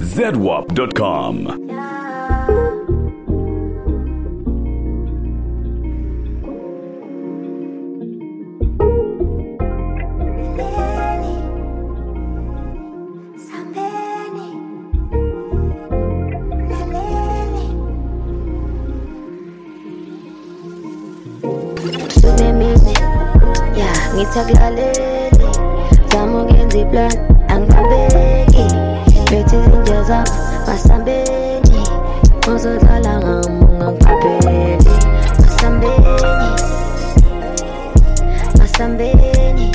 zedwap.com. Ngithakulalele zama ukenza iplan angibambeki bethi izinja zami masambeni uzodlala ngami ungangiphapheli masambeni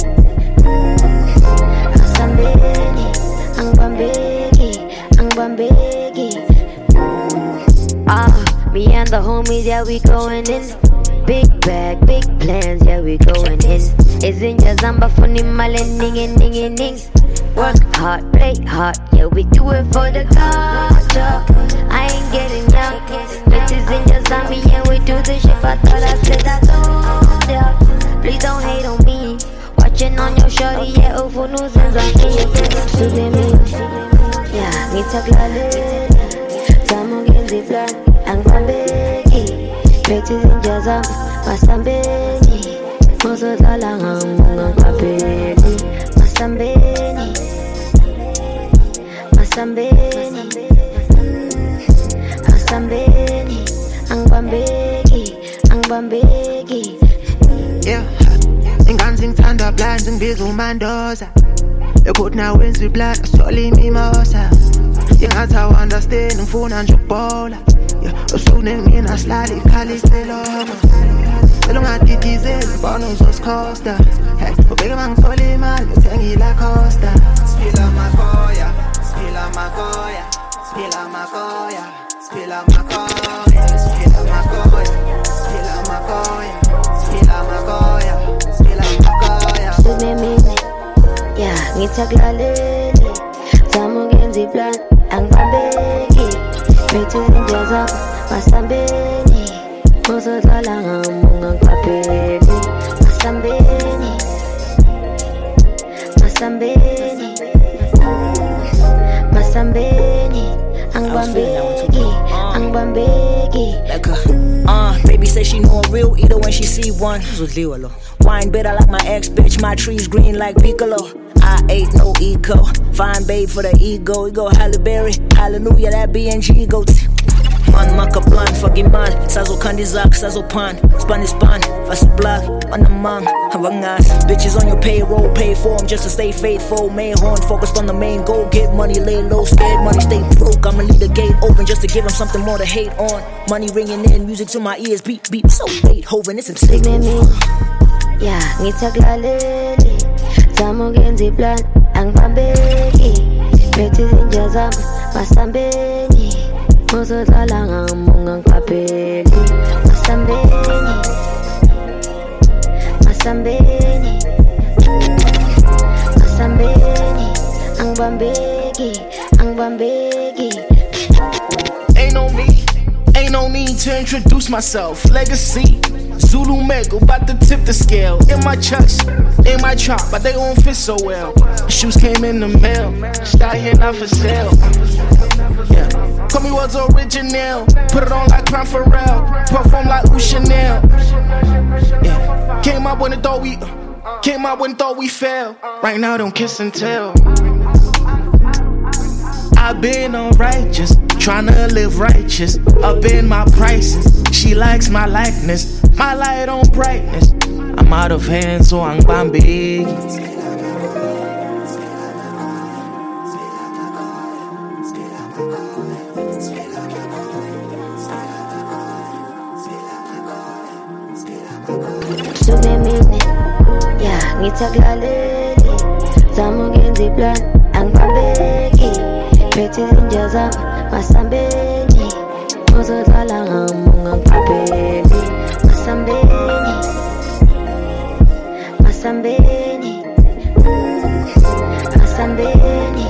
angibambeki me and the homies, yeah, we going in. Big bag, big plans, yeah, we going in. Izinja zamba funny male ning. Work hard, play hard, yeah, we do it for the culture. I ain't getting young, bitches in your zombie, yeah, we do this shit. I thought I said I told ya. Please don't hate on me. Watching on your shorty, yeah, for news and zombie, yeah, ngithakulalele zama ukenza iplan angibambeki bethi izinja zami masambeni uzodlala ngami ungangiphapheli masambeni angibambeki yeah, ingane zingithanda blind zingibiza umandoza ekhothi nawe wenza iblood asola imimosa ingathi awu-understand ngifuna nje ukubhola usunengina asilala ikhala iceloma cela ungadidizeli mfana uzosikhosta ubeke mangithola imali bethenga ilacosta Siphila makoya Sunemini, yeah, ngithakulalele zama ukenza iplan angibambeki bethi izinja zami masambeni uzodlala ngami ungangiphapheli masambeni angibambeki baby say she know a real eater when she see one. Wine bitter like my ex bitch, my trees green like Piccolo. I ain't no eco, fine babe for the ego. Go Halle Berry, hallelujah, that BNG go. Man makaplan, fucking man, sazo kandizak, sazo pan, Spanish pan, fast block, on the man, havangas. Bitches on your payroll, pay for them just to stay faithful. Main horn, focused on the main goal, get money, lay low, scared money, stay broke. I'ma leave the gate open just to give them something more to hate on. Money ringing in, music to my ears, beat, so Beethoven, it's insane. Yeah, ngithakulalele zama ukenza iplan angibambeki bethi izinja zami masambeni uzodlala ngami ungangiphapheli masambeni angibambeki Ain't no need to introduce myself. Legacy, Zulu Mego, about to tip the scale. In my chest, in my chop, but they don't fit so well. Shoes came in the mail, start here not for sale. Yeah, call me was original. Put it on like Crown Pharrell, perform like Chanel. Yeah, came up when it thought we fell. Right now don't kiss and tell. I've been unrighteous, tryna live righteous. Up in my prices, she likes my likeness. My light on brightness. I'm out of hand, so I'm bambig. Sunemini, yeah, ngithakulalele zama ukenza iplan angibambeki bethi izinja zami masambeni uzodlala ngami ungangiphapheli masambeni